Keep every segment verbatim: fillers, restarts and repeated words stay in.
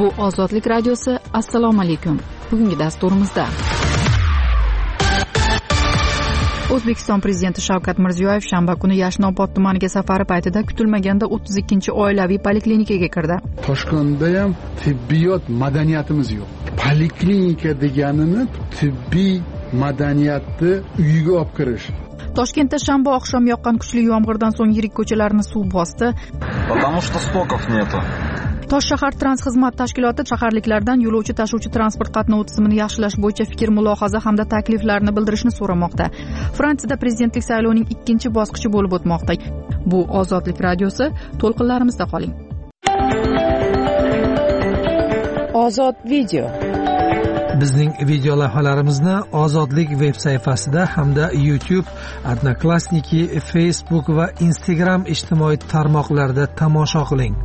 Bu Ozodlik radiosi. Assalomu alaykum. Bugungi dasturimizda O'zbekiston Prezidenti Shavkat Mirziyoyev shanba kuni Yashnobod tumaniga safari paytida kutilmaganda o'ttiz ikkinchi oilaviy poliklinikaga kirdi. Toshkentda ham tibbiyot madaniyatimiz yo'q. Poliklinika deganini tibbiy madaniyatni uyiga olib kirish. Toshkentda shanba oqshom yoqqan kuchli yomg'irdan so'ng yirik ko'chalarni suv bosdi. Потому что стоков нету. Toshshahar Transxizmat tashkiloti shaharliklardan yo'lovchi tashuvchi transport qatnovi tizimini yaxshilash bo'yicha fikr, mulohaza hamda takliflarni bildirishni so'ramoqda. Fransiyada prezidentlik saylovining ikkinchi bosqichi bo'lib o'tmoqda. Bu Ozodlik radiosi. To'lqinlarimizda qoling. Ozod video. Bizning video lavhalarimizni Ozodlik veb sayfasida hamda YouTube, Odnoklassniki, Facebook va Instagram ijtimoiy tarmoqlarida tomosha qiling.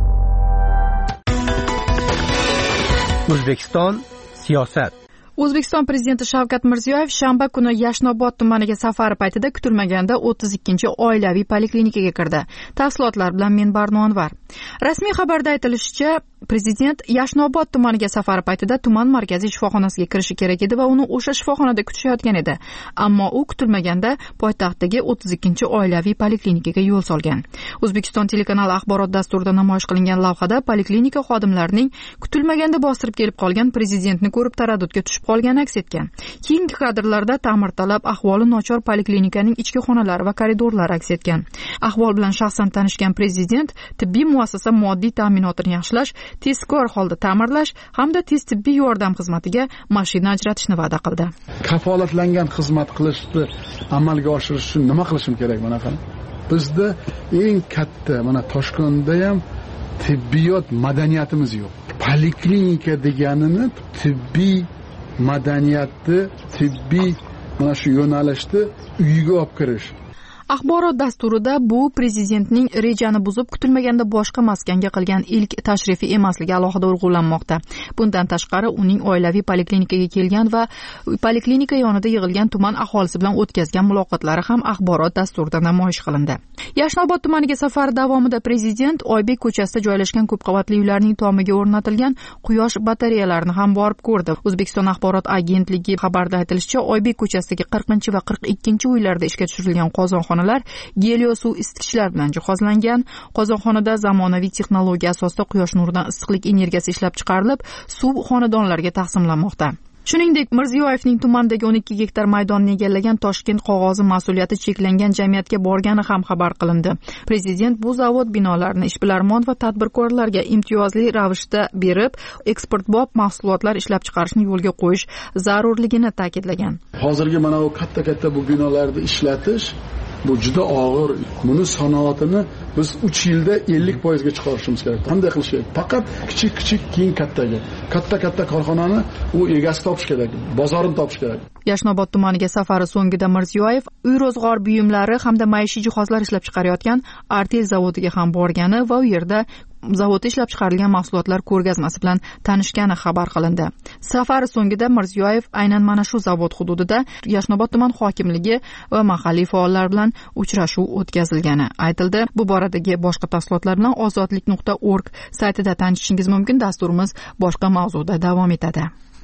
O'zbekiston siyosat. O'zbekiston Prezidenti Shavkat Mirziyoyev shanba kuni Yashnobod tumaniga safari paytida kutilmaganda o'ttiz ikkinchi oilaviy poliklinikaga kirdi. Tafsilotlar bilan men Barno Anvar. Rasmiy xabarda aytilishicha, Prezident Yashnobod tumaniga safari paytida tuman markaziy shifoxonasiga kirishi kerak edi va uni o'sha shifoxonada kutishayotgan edi. Ammo u kutilmaganda poytaxtdagi o'ttiz ikkinchi oilaviy poliklinikaga yo'l solgan. O'zbekiston telekanali axborot dasturida namoyish qilingan lavhada poliklinika xodimlarining kutilmaganda bostirib kelib qolgan prezidentni ko'rib taraddudga tushib qolgani aks etgan. Keyingi kadrlarda ta'mirtalab, ahvoli nochor poliklinikaning ichki xonalari va koridorlari aks etgan. Ahvol bilan shaxsan tanishgan prezident tibbiy muassasa moddiy ta'minotini yaxshilash, tezkor holda ta'mirlash hamda tez tibbiy yordam xizmatiga mashina ajratishni va'da qildi. Kafolatlangan xizmat qilishni amalga oshirish uchun nima qilishim kerak bunaqa? Bizda eng katta mana Toshkentda ham tibbiyot madaniyatimiz yo'q. Poliklinika deganini tibbiy madaniyatni, tibbiy mana shu yo'nalishni uyiga olib kirish. Axborot dasturida bu prezidentning rejani buzib kutilmaganda boshqa maskanga qilgan ilk tashrifi emasligi alohida urg'ulanmoqda. Bundan tashqari uning oilaviy poliklinikaga kelgan va poliklinika yonida yig'ilgan tuman aholisi bilan o'tkazgan muloqotlari ham axborot dasturida namoyish qilindi. Yashnobod tumaniga safari davomida prezident Oybek ko'chasida joylashgan ko'p qavatli uylarning tomiga o'rnatilgan quyosh batareyalarini ham borib ko'rdi. O'zbekiston axborot agentligi xabarida aytilishicha, Oybek ko'chasidagi qirqinchi va qirq ikkinchi uylarda ishga tushirilgan qozonxona gelio suv isitgichlar bilan jihozlangan. Qozonxonada zamonaviy texnologiya asosida quyosh nuridan issiqlik energiyasi ishlab chiqarilib, suv xonadonlarga taqsimlanmoqda. Shuningdek, Mirziyoyevning tumandagi o'n ikki gektar maydonni egallagan Toshkent qog'ozi mas'uliyati cheklangan jamiyatga borgani ham xabar qilindi. Prezident bu zavod binolarini ishbilarmon va tadbirkorlarga imtiyozli ravishda berib, eksportbop mahsulotlar ishlab chiqarishni yo'lga qo'yish zarurligini ta'kidlagan. Hozirgi mana bu katta-katta bu binolarni ishlatish bu juda og'ir. Buni sanoatini biz uch yilda ellik foizga chiqarishimiz kerak. Qanday qilish kerak? Faqat kichik-kichik, keyin kattaga. Katta-katta korxonani u egasi topish kerak, bozorini topish kerak. Yashnobod tumaniga safari so'ngida Mirziyoyev uy ro'zg'or buyumlari hamda maishiy jihozlar ishlab chiqarayotgan Artel zavodiga ham borgani va u yerda zavodda ishlab chiqarilgan mahsulotlar ko'rgazmasi bilan tanishgani xabar qilindi. Safari so'ngida Mirziyoyev aynan mana shu zavod hududida Yashnobod tuman hokimligi va mahalliy faollar bilan uchrashuv o'tkazilgani aytildi. Bu boradagi boshqa tafsilotlar bilan ozodlik nuqta org saytida tanishishingiz mumkin. Dasturimiz boshqa mavzuda davom etadi.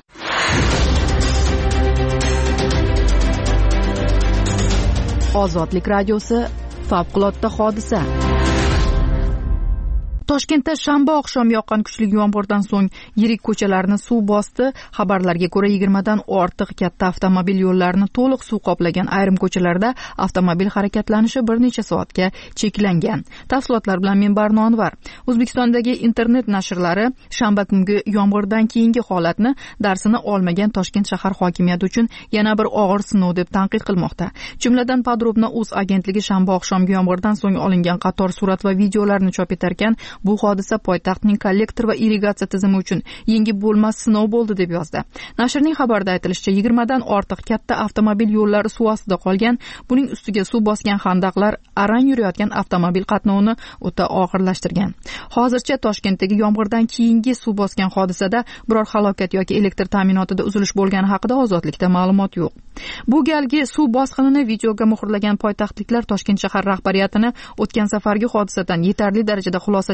Ozodlik radiosi. Favqulodda hodisa. Toshkentda shanba oqshom yoqqan kuchli yomg'irdan so'ng yirik ko'chalarni suv bosdi. Xabarlarga ko'ra, yigirmadan ortiq katta avtomobil yo'llarini to'liq suv qoplagan ayrim ko'chalarda avtomobil harakatlanishi bir necha soatga cheklangan. Tafsilotlar bilan men Barno Anvar. O'zbekistondagi internet nashrlari shanba kungi yomg'irdan keyingi holatni darsini olmagan Toshkent shahar hokimiyati uchun yana bir og'ir sinov deb tanqid qilmoqda. Jumladan Podrobna.uz agentligi shanba oqshomgi yomg'irdan so'ng olingan qator surat va videolarni chop etar ekan, bu hodisa poytaxtning kollektor va irrigatsiya tizimi uchun yengib bo'lmas sinov bo'ldi deb yozdi. Nashrning xabarida aytilishicha, yigirmadan ortiq katta avtomobil yo'llari suv ostida qolgan. Buning ustiga suv bosgan xandaqlar arang yurayotgan avtomobil qatnovini o'ta og'irlashtirgan. Hozircha Toshkentdagi yomg'irdan keyingi suv bosgan hodisada biror halokat yoki elektr ta'minotida uzilish bo'lgani haqida ozodlikda ma'lumot yo'q. Bu galgi suv bosqinini videoga muhrlagan poytaxtliklar Toshkent shahar rahbariyatini o'tgan safargi hodisadan yetarli darajada xulosa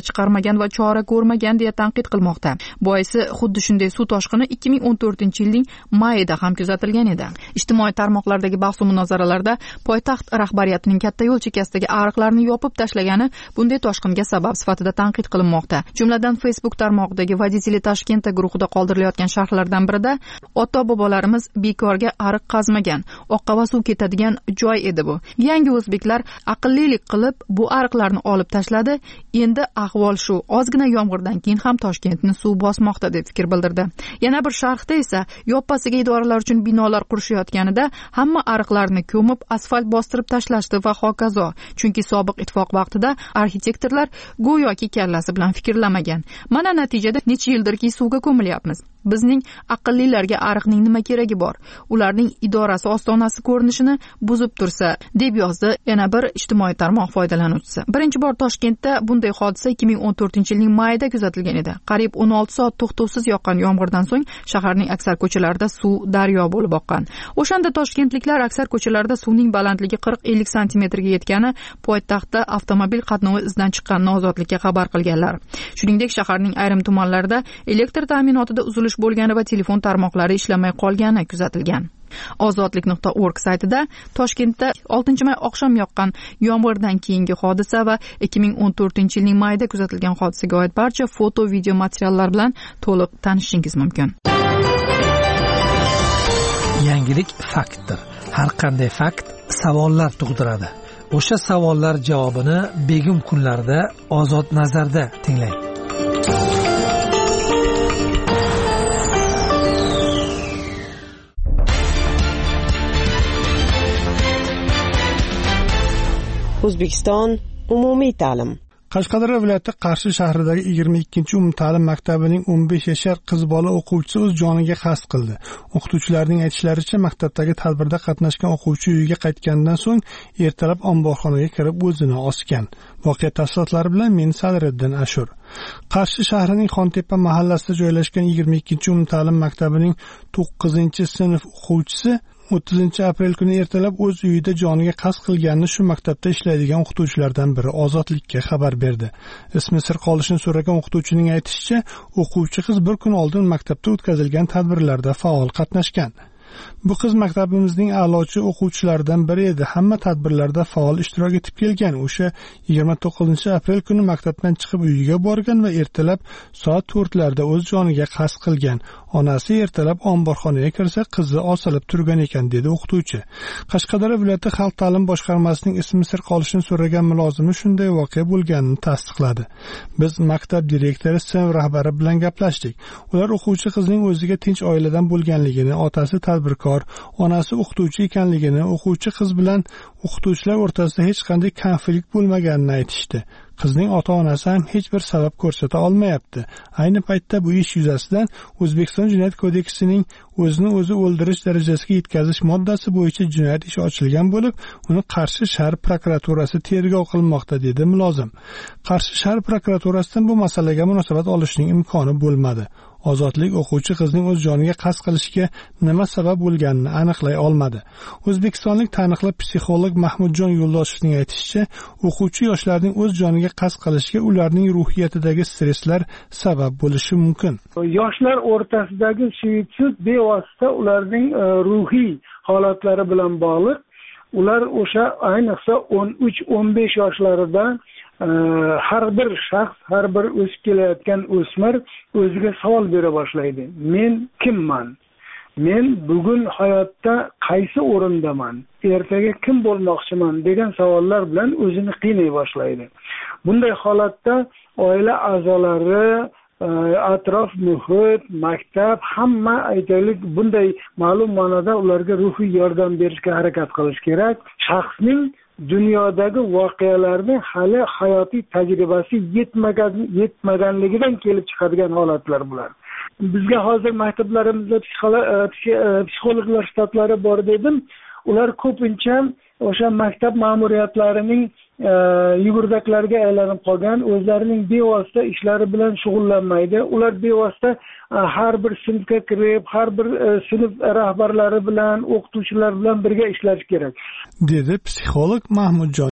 chiqarmagan va chora ko'rmagan deya tanqid qilmoqda. Boisi xuddi shunday suv toshqini ikki ming o'n to'rtinchi yilning mayida ham kuzatilgan edi. Ijtimoiy tarmoqlardagi bahs va munozaralarda poytaxt rahbariyatining katta yo'l chekkasidagi ariqlarni yopib tashlagani bunday toshqinga sabab sifatida tanqid qilinmoqda. Jumladan Facebook tarmog'idagi Vodители Toshkentda guruhida qoldirilayotgan sharhlardan birida ota-bobolarimiz bekorga ariq qazmagan, oqqava suv ketadigan joy edi bu. Yangi o'zbeklar aqllilik qilib bu ariqlarni olib tashladi. Endi ahvol shu. Ozgina yomg'irdan keyin ham Toshkentni suv bosmoqda deb fikr bildirdi. Yana bir sharhda esa yoppasiga idoralar uchun binolar qurishayotganida hamma ariqlarni ko'mib asfalt bostirib tashlashdi va hokazo. Chunki sobiq ittifoq vaqtida arxitektorlar go'yoki kallasi bilan fikrlamagan. Mana natijada necha yildirki suvga ko'milyapmiz. Bizning aqllilarga ariqning nima keragi bor? Ularning idorasi ostonasi ko'rinishini buzib tursa, deb yozdi yana bir ijtimoiy tarmoq foydalanuvchisi. Birinchi bor Toshkentda bunday hodisa ikki ming o'n to'rtinchi yilning mayida kuzatilgan edi. Qariyb o'n olti soat to'xtovsiz yoqqan yomg'irdan so'ng shaharning aksar ko'chalarida suv daryo bo'lib oqqan. O'shanda toshkentliklar aksar ko'chalarda suvning balandligi qirq ellik santimetrga yetgani poytaxtda avtomobil qatnovi izdan chiqqanini Ozodlikka xabar qilganlar. Shuningdek, shaharning ayrim tumanlarida elektr ta'minotida uzilish bo'lgani va telefon tarmoqlari ishlamay qolgani kuzatilgan. ozodlik nuqta org saytida Toshkentda oltinchi may oqshom yoqqan yomg'irdan keyingi hodisa va ikki ming o'n to'rtinchi yilning mayida kuzatilgan hodisaga oid barcha foto, video materiallar bilan to'liq tanishishingiz mumkin. Yangilik faktdir. Har qanday fakt savollar tug'diradi. O'sha savollar javobini begum kunlarda Ozod nazarda tinglang. O'zbekiston umumiy ta'lim. Qashqadaryo viloyati Qarshi shahridagi yigirma ikkinchi umumta'lim maktabining o'n besh yashar qiz bola o'quvchisi o'z joniga qasd qildi. O'qituvchilarning aytishlaricha, maktabdagi tadbirda qatnashgan o'quvchi uyiga qaytgandan so'ng ertalab omborxonaga kirib o'zini osgan. Voqea tafsilotlari bilan men Sadriddin Ashur. Qarshi shahrining Xontepa mahallasida joylashgan yigirma ikkinchi umumta'lim maktabining to'qqizinchi sinf o'quvchisi o'ttizinchi aprel kuni ertalab o'z uyida joniga qasd qilganini shu maktabda ishlaydigan o'qituvchilardan biri Ozodlikka xabar berdi. Ismi sir qolishini so'ragan o'qituvchining aytishicha, o'quvchi qiz bir kun oldin maktabda o'tkazilgan tadbirlarda faol qatnashgan. Bu qiz maktabimizning a'lochi o'quvchilaridan biri edi. Hamma tadbirlarda faol ishtirok etib kelgan. O'sha yigirma to'qqizinchi aprel kuni maktabdan chiqib uyiga borgan va ertalab soat to'rtlarda o'z joniga qasd qilgan. Onasi ertalab omborxonaga kirsa, qizi osilib turgan ekan, dedi o'qituvchi. Qashqadaryo viloyati xalq ta'lim boshqarmasining ismi sir qolishini so'ragan mulozimi shunday voqea bo'lganini tasdiqladi. Biz maktab direktori, sinf rahbari bilan gaplashdik. Ular o'quvchi qizning o'ziga tinch oiladan bo'lganligini, otasi tadbirkor, onasi o'qituvchi ekanligini, o'quvchi qiz bilan o'qituvchilar o'rtasida hech qanday konflikt bo'lmaganini aytishdi. Qizning ota-onasi ham hech bir sabab ko'rsata olmayapti. Ayni paytda bu ish yuzasidan O'zbekiston Jinoyat kodeksining o'zini o'zi o'ldirish darajasiga yetkazish moddasi bo'yicha jinoyat ishi ochilgan bo'lib, uni Qarshi shahar prokuraturasi tergov qilmoqda, dedi mulozim. Qarshi shahar prokuraturasidan bu masalaga munosabat olishning imkoni bo'lmadi. Ozodlik o'quvchi qizning o'z joniga qasd qilishiga nima sabab bo'lganini aniqlay olmadi. O'zbekistonlik taniqli psixolog Mahmudjon Yo'ldoshevning aytishicha, o'quvchi yoshlarning o'z joniga qasd qilishiga ularning ruhiyatidagi stresslar sabab bo'lishi mumkin. Yoshlar o'rtasidagi suitsid bevosita ularning ruhiy holatlari bilan bog'liq. Ular o'sha ayniqsa o'n uch o'n besh yoshlarida har bir shaxs, har bir o'sib kelayotgan o'smir o'ziga savol bera boshlaydi. Men kimman? Men bugun hayotda qaysi o'rindaman? Ertaga kim bo'lmoqchiman degan savollar bilan o'zini qiynay boshlaydi. Bunday holatda oila a'zolari, atrof muhit, maktab, hamma aytaylik bunday ma'lum ma'noda ularga ruhiy yordam berishga harakat qilish kerak. Shaxsning dunyodagi voqealarni hali hayotiy tajribasi yetmagan yetmaganligidan kelib chiqadigan holatlar bular. Bizga hozir maktablarimizda psixologlar shtatlari bor dedim. Ular ko'pincha o'sha maktab ma'muriyatlarining yugurdaklariga aylanib qolgan, o'zlarining bevosita ishlari bilan shug'ullanmaydi. Ular bevosita har bir sinfga kirib, har bir sinf rahbarlari bilan, o'qituvchilar bilan birga ishlash kerak, dedi psixolog Mahmudjon